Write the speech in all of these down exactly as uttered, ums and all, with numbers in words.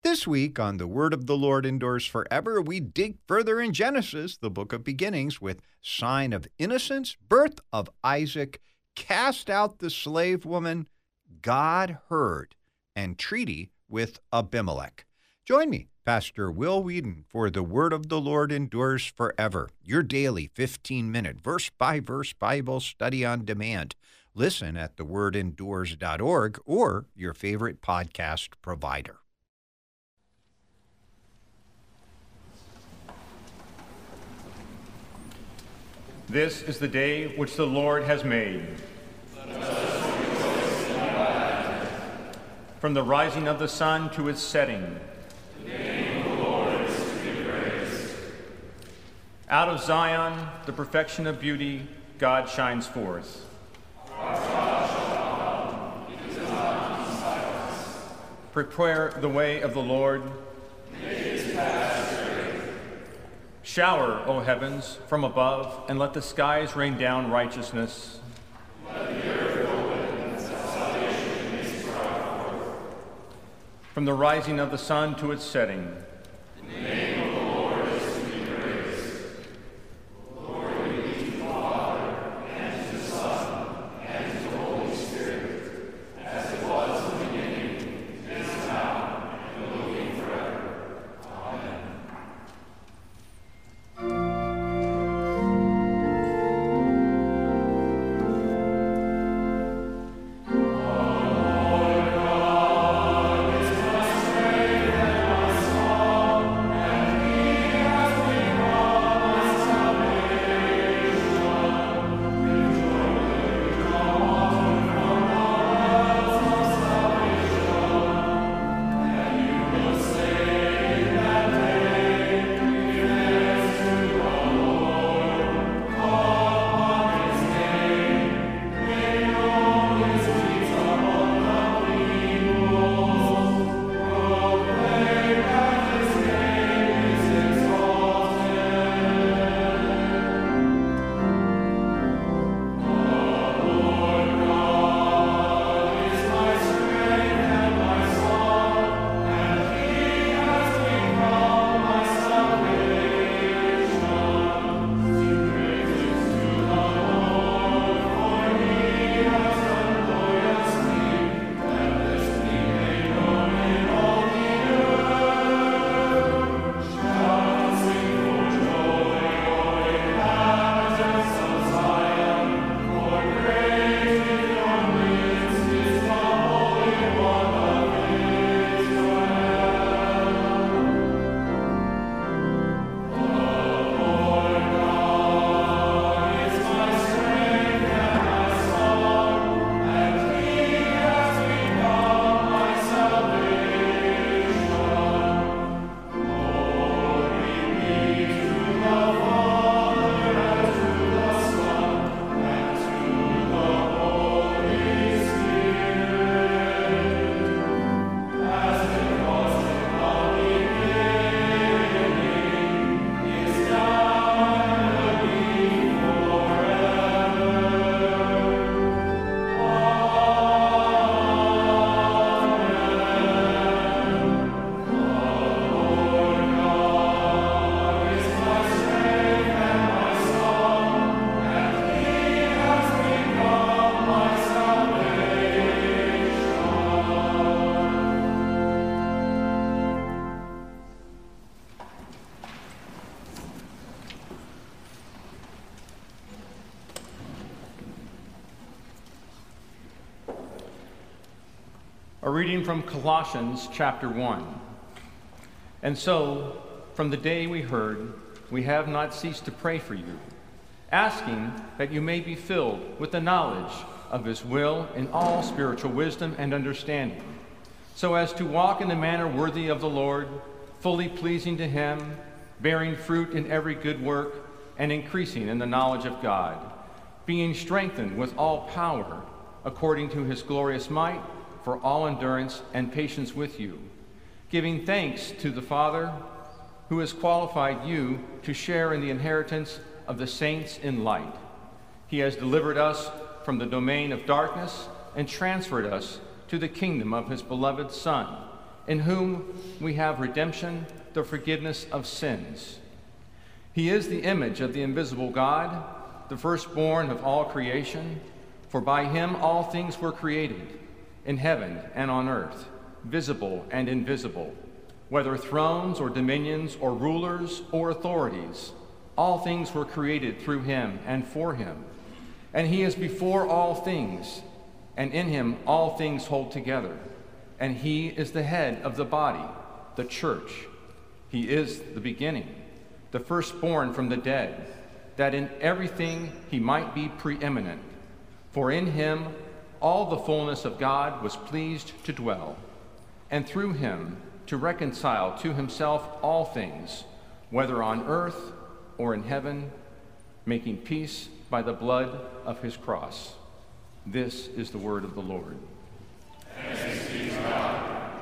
This week on The Word of the Lord Endures Forever, we dig further in Genesis, the book of beginnings, with sign of innocence, birth of Isaac, cast out the slave woman, God heard, and treaty with Abimelech. Join me, Pastor Will Whedon, for The Word of the Lord Endures Forever, your daily fifteen-minute verse-by-verse Bible study on demand. Listen at the word endures dot org or your favorite podcast provider. This is the day which the Lord has made. From the rising of the sun to its setting, the name of the Lord is to be praised. Out of Zion, the perfection of beauty, God shines forth. Our God shall come, he does not keep silence. Prepare the way of the Lord. Make his path straight. Shower, O heavens, from above, and let the skies rain down righteousness. Let the earth open, and salvation is brought forth. From the rising of the sun to its setting, the name of the Lord is to be praised. Glory be to the Father, and to the Son, and to the Holy Spirit, as it was in the beginning, is now, and will be forever. Amen. A reading from Colossians chapter one. And so, from the day we heard, we have not ceased to pray for you, asking that you may be filled with the knowledge of his will in all spiritual wisdom and understanding, so as to walk in a manner worthy of the Lord, fully pleasing to him, bearing fruit in every good work, and increasing in the knowledge of God, being strengthened with all power, according to his glorious might, for all endurance and patience with you, giving thanks to the Father, who has qualified you to share in the inheritance of the saints in light. He has delivered us from the domain of darkness and transferred us to the kingdom of his beloved Son, in whom we have redemption, the forgiveness of sins. He is the image of the invisible God, the firstborn of all creation, for by him all things were created, in heaven and on earth, visible and invisible, whether thrones or dominions or rulers or authorities. All things were created through him and for him. And he is before all things, and in him all things hold together. And he is the head of the body, the church. He is the beginning, the firstborn from the dead, that in everything he might be preeminent. For in him all the fullness of God was pleased to dwell, and through him to reconcile to himself all things, whether on earth or in heaven, making peace by the blood of his cross. This is the word of the Lord. Thanks be to God.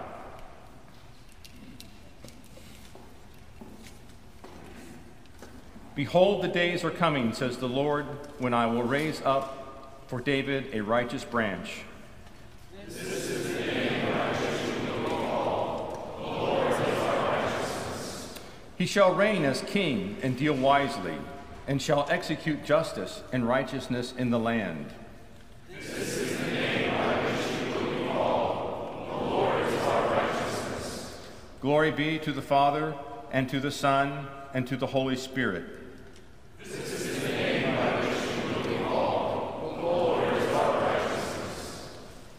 Behold, the days are coming, says the Lord, when I will raise up for David a righteous branch. This is the day in righteous you will call. The Lord is our righteousness. He shall reign as king and deal wisely, and shall execute justice and righteousness in the land. This is the name by which you will be called. The Lord is our righteousness. Glory be to the Father, and to the Son, and to the Holy Spirit. This is the name by which you will be called. The Lord is our righteousness.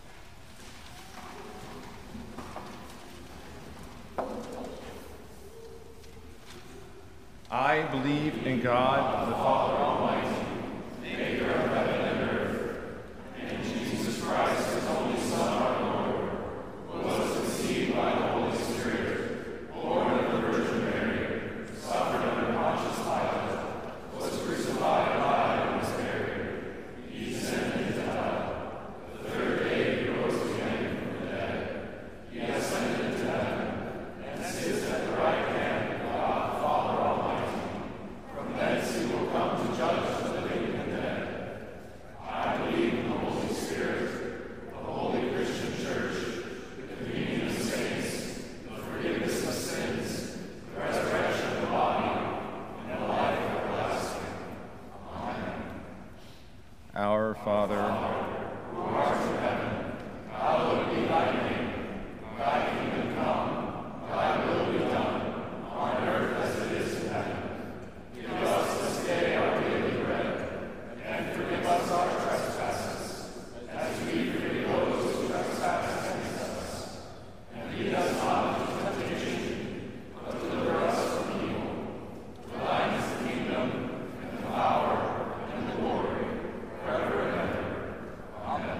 I believe in God, the Father Almighty, maker of heaven and earth, and Jesus Christ, his only Son, our Lord, who was conceived by the Holy Spirit, born of the Virgin Mary, suffered under Pontius Pilate, was crucified, died, and was buried. He descended into hell. The third day he rose again from the dead. He ascended into heaven, and sits at the right hand of God the Father Almighty. From thence he will come to judge the living and the dead. I believe in the Holy Spirit, the holy Christian Church, the communion of saints, the forgiveness of sins, the resurrection of the body, and the life everlasting. Amen. our Father, Who art in heaven, hallowed be thy name. Thy kingdom come, thy will be done, on earth as it is in heaven. Give us this day our daily bread, and forgive us our trespasses, as we forgive those who trespass against us. And lead us not into temptation, but deliver us from evil. For thine is the kingdom, and the power, and the glory, forever and ever. Amen.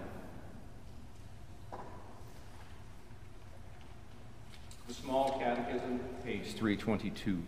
the Small Catechism, page three twenty-two.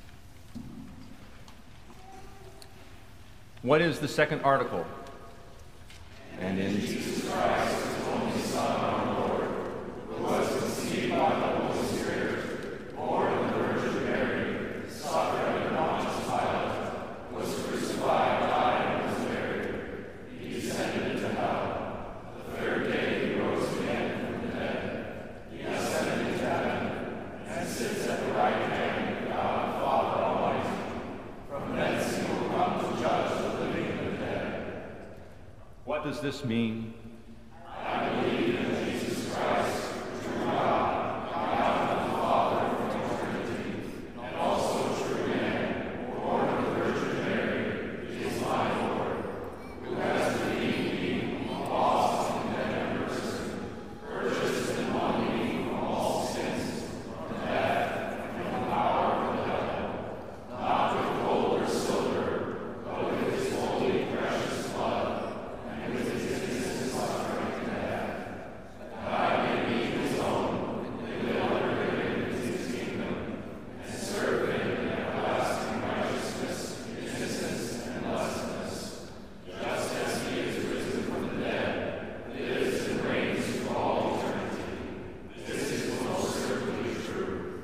What is the second article? And in Jesus Christ, his only Son, our Lord, who was conceived by the Holy Spirit, born of the Virgin Mary, suffered under Pontius Pilate, was crucified, died, and was buried. He descended into hell. The third day he rose again from the dead. He ascended into heaven, and sits at the right hand of God the Father Almighty. From thence he will come to judge the living and the dead. what does this mean? I believe in Jesus Christ, true God, God of the Father from eternity, and also true man, born of the Virgin Mary, is my Lord, who has redeemed me from lost and condemned person, purchased and won me from all sins, from death, and from the power of the devil, not with gold or silver, but with his holy precious blood, and with his innocent suffering and death, that I may be his own, and live under him in his kingdom, and serve him in everlasting righteousness, innocence, and blessedness, just as he is risen from the dead, lives and reigns through all eternity. This is most certainly true.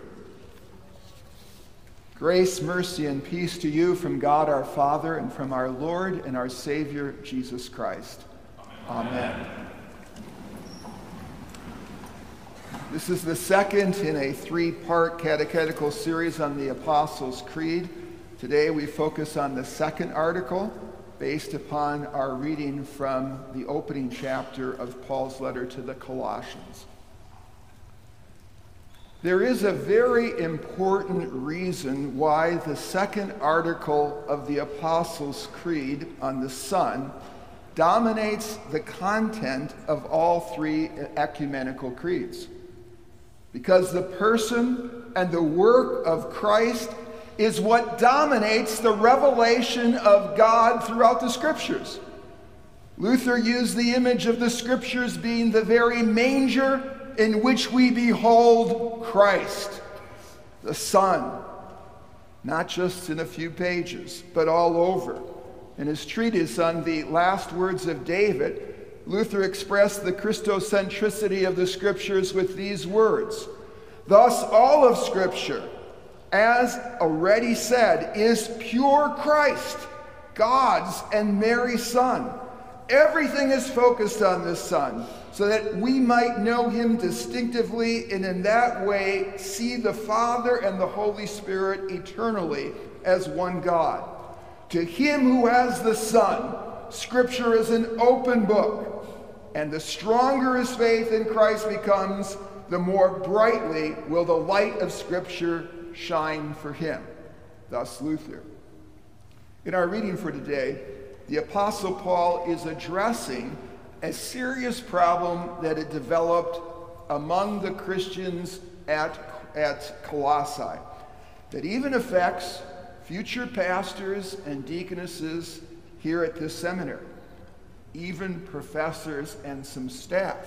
Grace, mercy, and peace to you from God our Father and from our Lord and our Savior, Jesus Christ. Amen. This is the second in a three-part catechetical series on the Apostles' Creed. Today we focus on the second article based upon our reading from the opening chapter of Paul's letter to the Colossians. There is a very important reason why the second article of the Apostles' Creed on the Son dominates the content of all three ecumenical creeds. Because the person and the work of Christ is what dominates the revelation of God throughout the Scriptures. Luther used the image of the Scriptures being the very manger in which we behold Christ, the Son, not just in a few pages, but all over. In his treatise on the last words of David, Luther expressed the Christocentricity of the Scriptures with these words: "Thus all of Scripture, as already said, is pure Christ, God's and Mary's Son. Everything is focused on this Son, so that we might know him distinctively and in that way see the Father and the Holy Spirit eternally as one God. To him who has the Son, Scripture is an open book, and the stronger his faith in Christ becomes, the more brightly will the light of Scripture shine for him." Thus Luther. In our reading for today, the Apostle Paul is addressing a serious problem that had developed among the Christians at, at Colossae, that even affects future pastors and deaconesses here at this seminary, even professors and some staff.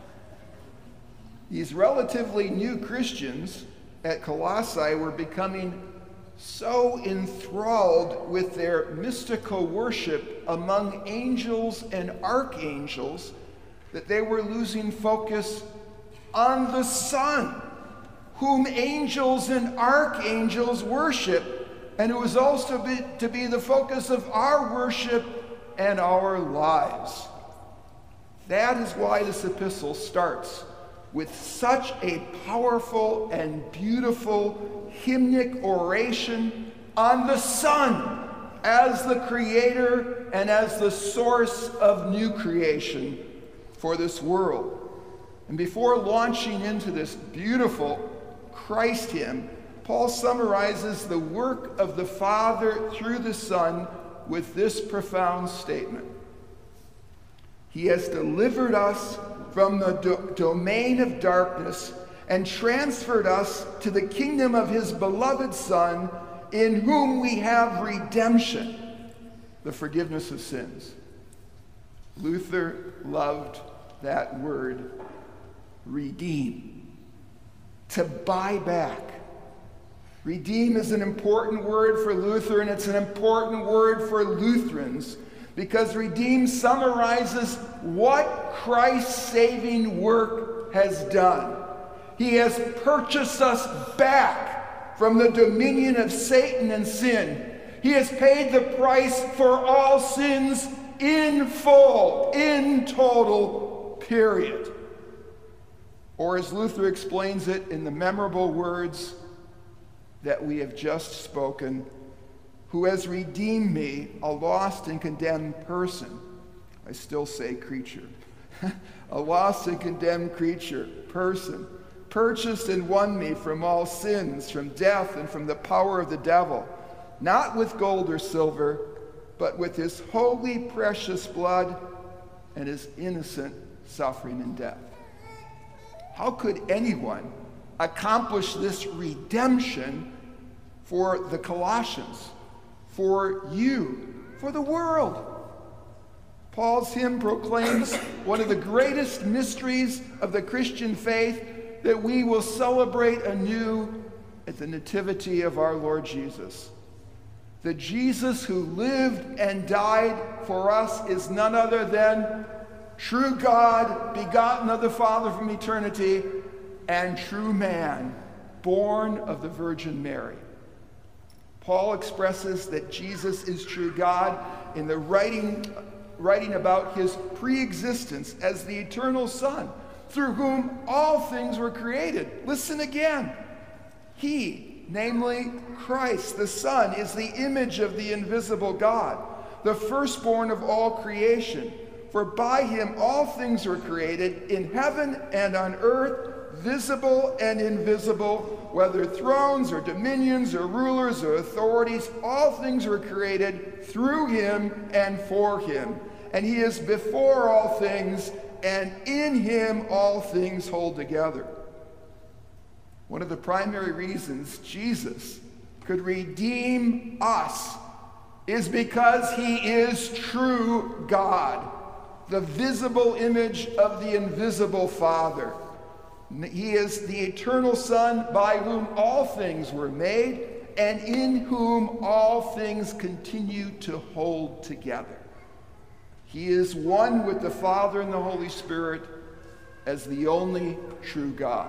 These relatively new Christians at Colossae were becoming so enthralled with their mystical worship among angels and archangels that they were losing focus on the Son, whom angels and archangels worship, and who is also be, to be the focus of our worship and our lives. That is why this epistle starts with such a powerful and beautiful hymnic oration on the Son as the creator and as the source of new creation for this world. And before launching into this beautiful Christ hymn, Paul summarizes the work of the Father through the Son with this profound statement: "He has delivered us from the do- domain of darkness and transferred us to the kingdom of his beloved Son, in whom we have redemption, the forgiveness of sins." Luther loved that word, redeem, to buy back. Redeem is an important word for Luther, and it's an important word for Lutherans, because redeem summarizes what Christ's saving work has done. He has purchased us back from the dominion of Satan and sin. He has paid the price for all sins in full, in total, period. Or as Luther explains it in the memorable words that we have just spoken, "Who has redeemed me, a lost and condemned person." I still say creature. "A lost and condemned creature, person, purchased and won me from all sins, from death and from the power of the devil, not with gold or silver, but with his holy precious blood and his innocent suffering and death." How could anyone accomplish this redemption for the Colossians, for you, for the world? Paul's hymn proclaims one of the greatest mysteries of the Christian faith that we will celebrate anew at the nativity of our Lord Jesus. The Jesus who lived and died for us is none other than true God, begotten of the Father from eternity, and true man, born of the Virgin Mary. Paul expresses that Jesus is true God in the writing, writing about his pre-existence as the eternal Son, through whom all things were created. Listen again. He, namely Christ, the Son, is the image of the invisible God, the firstborn of all creation. For by him all things were created, in heaven and on earth, visible and invisible, whether thrones or dominions or rulers or authorities, all things were created through him and for him. And he is before all things, and in him all things hold together. One of the primary reasons Jesus could redeem us is because he is true God, the visible image of the invisible Father. He is the eternal Son by whom all things were made and in whom all things continue to hold together. He is one with the Father and the Holy Spirit as the only true God.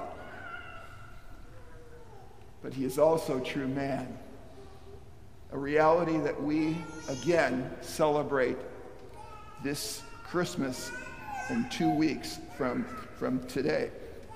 But he is also true man, a reality that we again celebrate this Christmas in two weeks from, from today.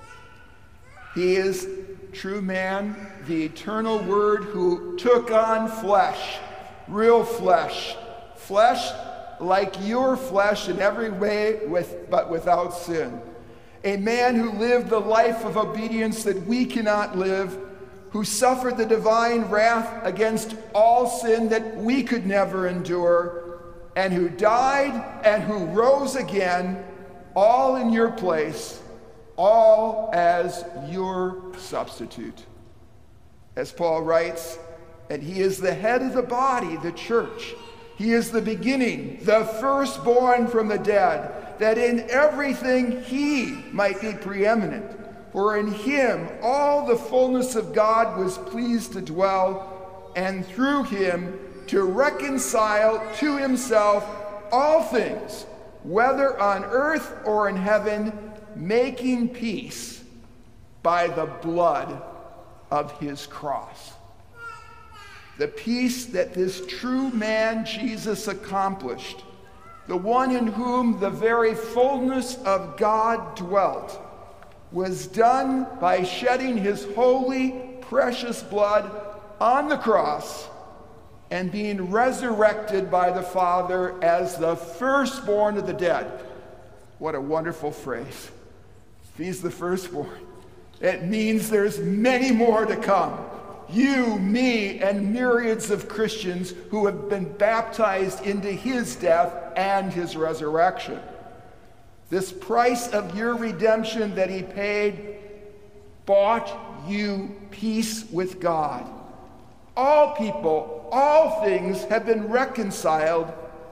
He is true man, the eternal Word who took on flesh, real flesh, flesh like your flesh in every way, with, but without sin. A man who lived the life of obedience that we cannot live, who suffered the divine wrath against all sin that we could never endure, and who died and who rose again, all in your place, all as your substitute. As Paul writes, and he is the head of the body, the church. He is the beginning, the firstborn from the dead, that in everything he might be preeminent. For in him all the fullness of God was pleased to dwell, and through him to reconcile to himself all things, whether on earth or in heaven, making peace by the blood of his cross. The peace that this true man Jesus accomplished, the one in whom the very fullness of God dwelt, was done by shedding his holy, precious blood on the cross and being resurrected by the Father as the firstborn of the dead. What a wonderful phrase. If he's the firstborn, it means there's many more to come. You, me, and myriads of Christians who have been baptized into his death and his resurrection. This price of your redemption that he paid bought you peace with God. All people, all things have been reconciled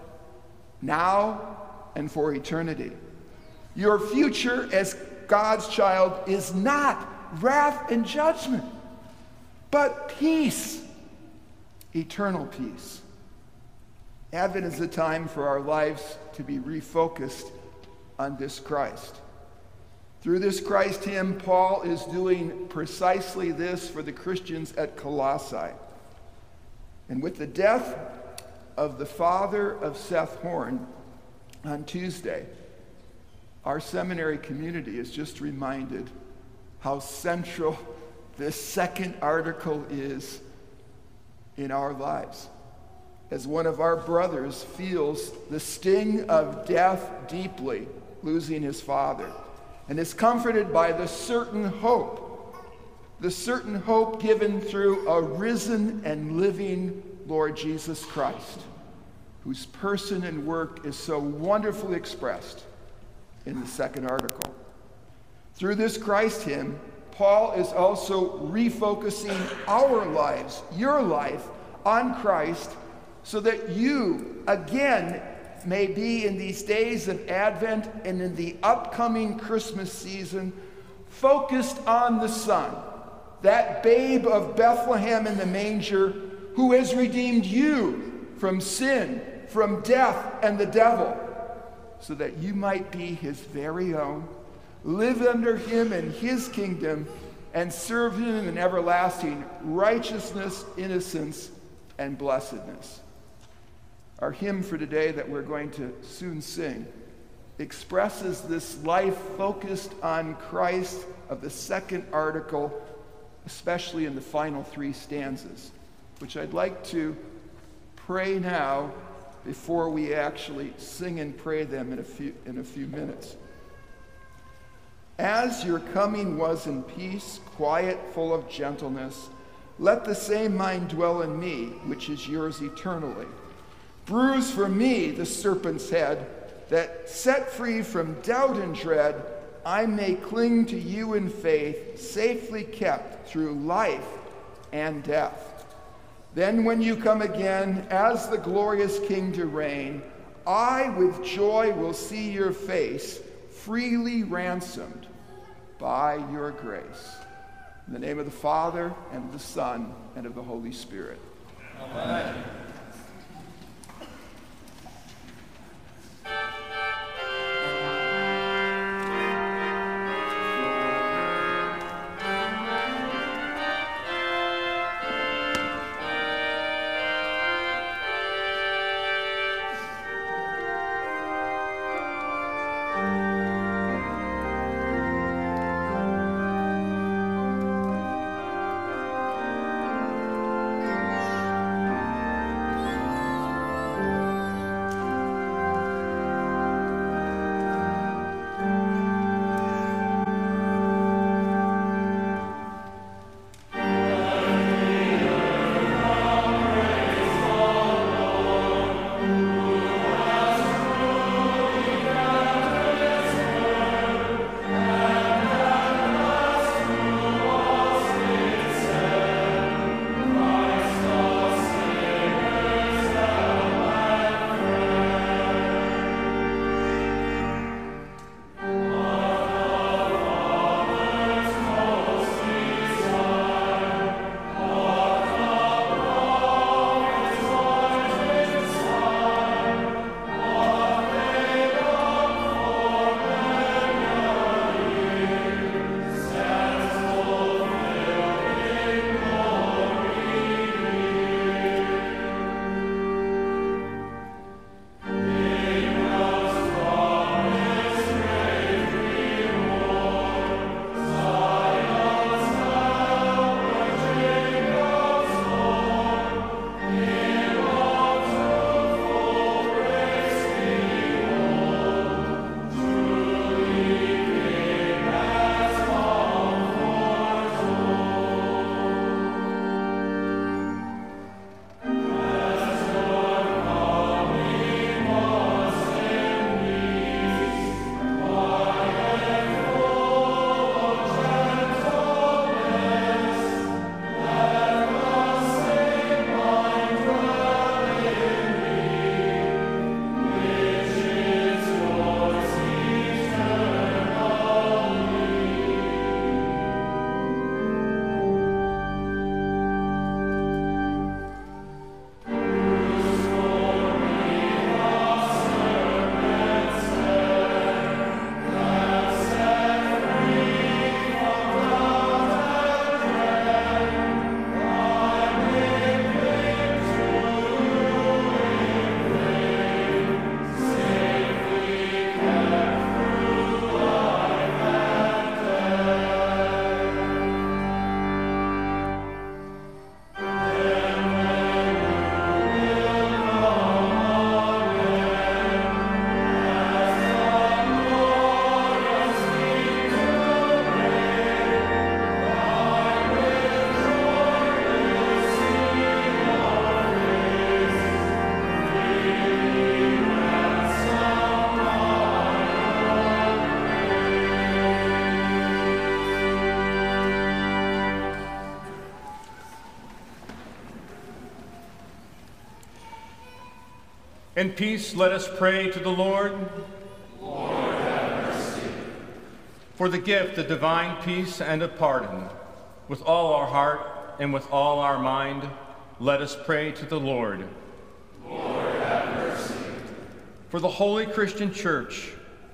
now and for eternity. Your future as God's child is not wrath and judgment, but peace, eternal peace. Advent is a time for our lives to be refocused on this Christ. Through this Christ hymn, Paul is doing precisely this for the Christians at Colossae. And with the death of the father of Seth Horn on Tuesday, our seminary community is just reminded how central this second article is in our lives. As one of our brothers feels the sting of death deeply, losing his father, and is comforted by the certain hope, the certain hope given through a risen and living Lord Jesus Christ, whose person and work is so wonderfully expressed in the second article. Through this Christ hymn, Paul is also refocusing our lives, your life, on Christ, so that you, again, may be in these days of Advent and in the upcoming Christmas season focused on the Son, that babe of Bethlehem in the manger who has redeemed you from sin, from death and the devil, so that you might be his very own, live under him in his kingdom, and serve him in everlasting righteousness, innocence, and blessedness. Our hymn for today that we're going to soon sing expresses this life focused on Christ of the second article, especially in the final three stanzas, which I'd like to pray now before we actually sing and pray them in a few, in a few minutes. As your coming was in peace, quiet, full of gentleness, let the same mind dwell in me, which is yours eternally. Bruise for me the serpent's head, that set free from doubt and dread, I may cling to you in faith, safely kept through life and death. Then when you come again as the glorious King to reign, I with joy will see your face, freely ransomed by your grace. In the name of the Father, and of the Son, and of the Holy Spirit. Amen. In peace, let us pray to the Lord. Lord, have mercy. For the gift of divine peace and of pardon, with all our heart and with all our mind, let us pray to the Lord. Lord, have mercy. For the holy Christian Church,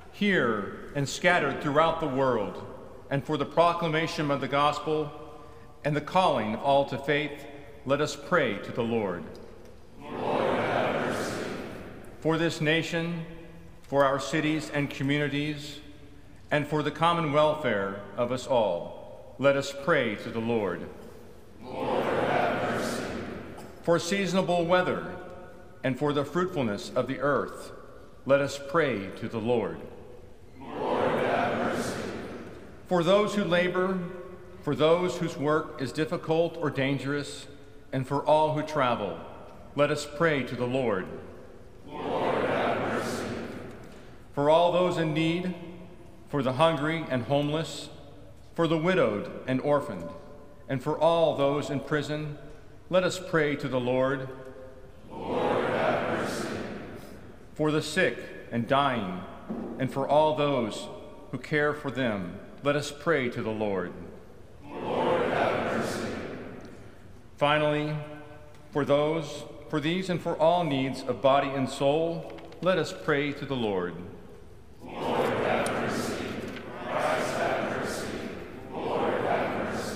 here and scattered throughout the world, and for the proclamation of the gospel and the calling of all to faith, let us pray to the Lord. Lord, have mercy. For this nation, for our cities and communities, and for the common welfare of us all, let us pray to the Lord. Lord, have mercy. For seasonable weather and for the fruitfulness of the earth, let us pray to the Lord. Lord, have mercy. For those who labor, for those whose work is difficult or dangerous, and for all who travel, let us pray to the Lord. Lord, have mercy. For all those in need, for the hungry and homeless, for the widowed and orphaned, and for all those in prison, let us pray to the Lord. Lord, have mercy. For the sick and dying, and for all those who care for them, let us pray to the Lord. Lord, have mercy. Finally, for those, for these and for all needs of body and soul, let us pray to the Lord. Lord, have mercy. Christ, have mercy. Lord, have mercy.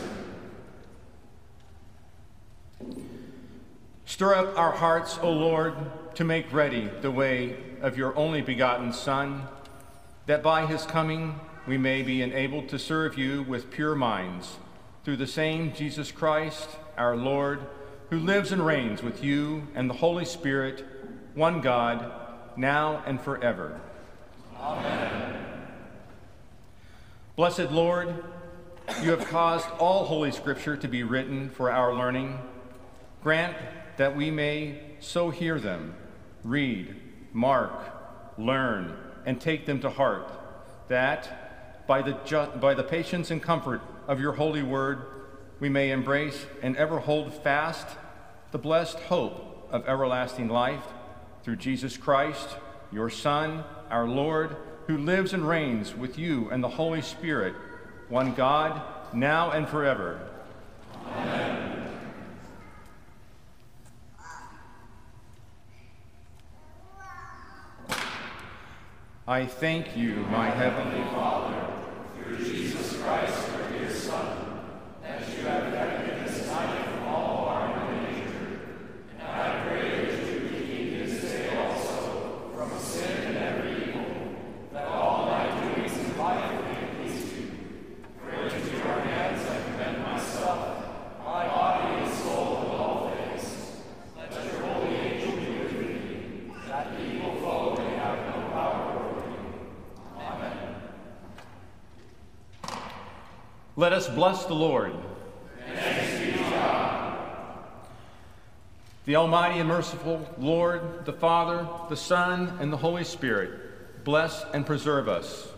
Stir up our hearts, O Lord, to make ready the way of your only begotten Son, that by his coming we may be enabled to serve you with pure minds, through the same Jesus Christ, our Lord, who lives and reigns with you and the Holy Spirit, one God, now and forever. Amen. Blessed Lord, you have caused all Holy Scripture to be written for our learning. Grant that we may so hear them, read, mark, learn, and take them to heart, that by the, ju- by the patience and comfort of your holy word, we may embrace and ever hold fast the blessed hope of everlasting life through Jesus Christ, your Son, our Lord, who lives and reigns with you and the Holy Spirit, one God, now and forever. Amen. I thank you, my heavenly Father, through Jesus Christ, your dear Son, that you have kept him this night from all harm and danger. And I pray that you would keep his day also from sin and every evil, that all my doings in life may please you. For into your hands I commend myself, my body and soul and all things. Let your holy angel be with me, that the evil foe may have no power. Let us bless the Lord. Thanks be to God. The Almighty and merciful Lord, the Father, the Son, and the Holy Spirit, bless and preserve us.